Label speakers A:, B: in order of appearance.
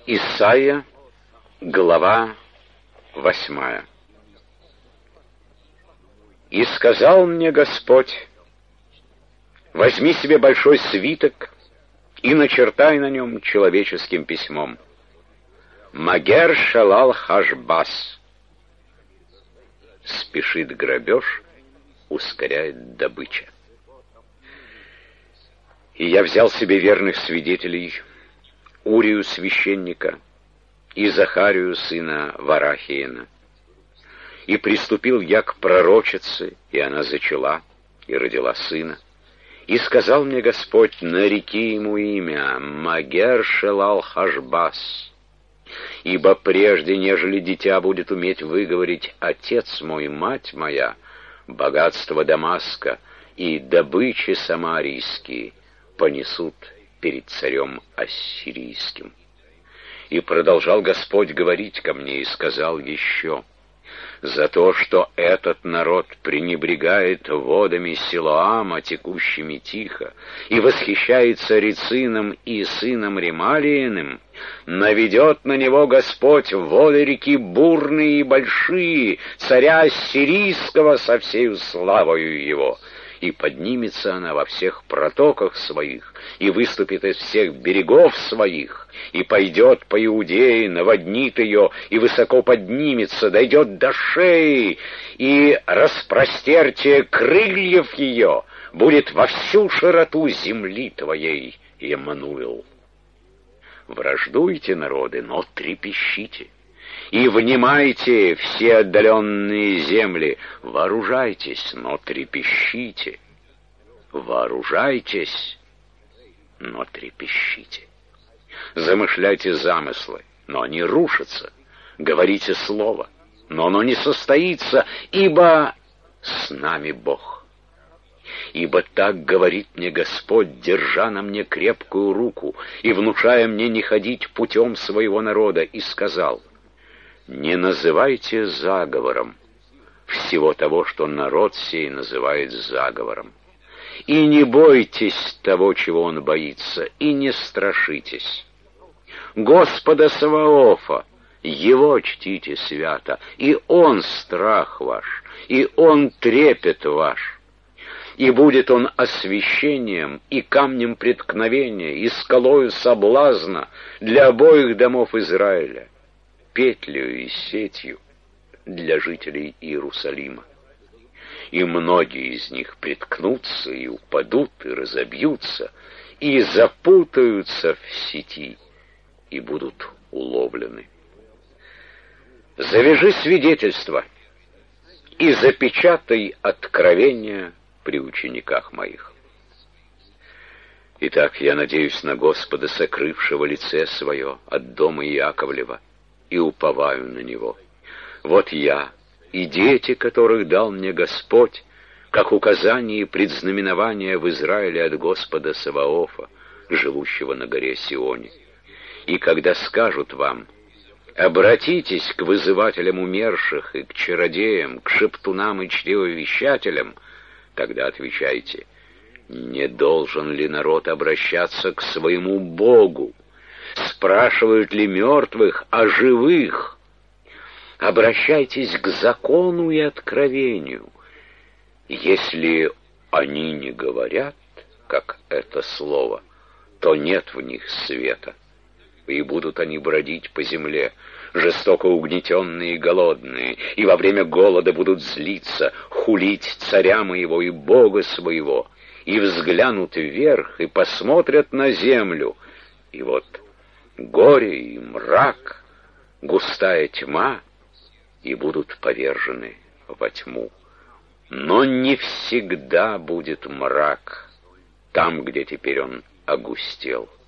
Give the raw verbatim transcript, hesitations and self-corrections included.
A: Исайя, глава восьмая. «И сказал мне Господь: возьми себе большой свиток и начертай на нем человеческим письмом: Магер шалал хашбас. Спешит грабеж, ускоряет добыча. И я взял себе верных свидетелей, Урию священника и Захарию сына Варахиина. И приступил я к пророчице, и она зачала и родила сына. И сказал мне Господь: нареки ему имя Магер шалал хашбас. Ибо прежде, нежели дитя будет уметь выговорить «Отец мой, мать моя», богатство Дамаска и добычи самарийские понесут перед царем ассирийским. И продолжал Господь говорить ко мне и сказал еще: за то, что этот народ пренебрегает водами Силоама, текущими тихо, и восхищается Рецином и сыном Ремалииным, наведет на него Господь воды реки бурные и большие, царя ассирийского со всею славою его. И поднимется она во всех протоках своих, и выступит из всех берегов своих, и пойдет по Иудее, наводнит ее, и высоко поднимется, дойдет до шеи, и распростертие крыльев ее будет во всю широту земли твоей, Емануил. Враждуйте, народы, но трепещите. И внимайте, все отдаленные земли, вооружайтесь, но трепещите. Вооружайтесь, но трепещите. Замышляйте замыслы, но они рушатся. Говорите слово, но оно не состоится, ибо с нами Бог. Ибо так говорит мне Господь, держа на мне крепкую руку и внушая мне не ходить путем своего народа, и сказал: не называйте заговором всего того, что народ сей называет заговором. И не бойтесь того, чего он боится, и не страшитесь. Господа Саваофа, его чтите свято, и он страх ваш, и он трепет ваш. И будет он освящением и камнем преткновения, и скалою соблазна для обоих домов Израиля, петлею и сетью для жителей Иерусалима. И многие из них приткнутся и упадут, и разобьются, и запутаются в сети, и будут уловлены. Завяжи свидетельство и запечатай откровения при учениках моих. Итак, я надеюсь на Господа, сокрывшего лице свое от дома Иаковлева, и уповаю на него. Вот я и дети, которых дал мне Господь, как указание и предзнаменование в Израиле от Господа Саваофа, живущего на горе Сионе. И когда скажут вам: обратитесь к вызывателям умерших и к чародеям, к шептунам и чревовещателям, тогда отвечайте: не должен ли народ обращаться к своему Богу? Спрашивают ли мертвых о живых? Обращайтесь к закону и откровению. Если они не говорят, как это слово, то нет в них света, и будут они бродить по земле, жестоко угнетенные и голодные, и во время голода будут злиться, хулить царя моего и Бога своего, и взглянут вверх, и посмотрят на землю, и вот горе и мрак, густая тьма, и будут повержены во тьму. Но не всегда будет мрак там, где теперь он огустел.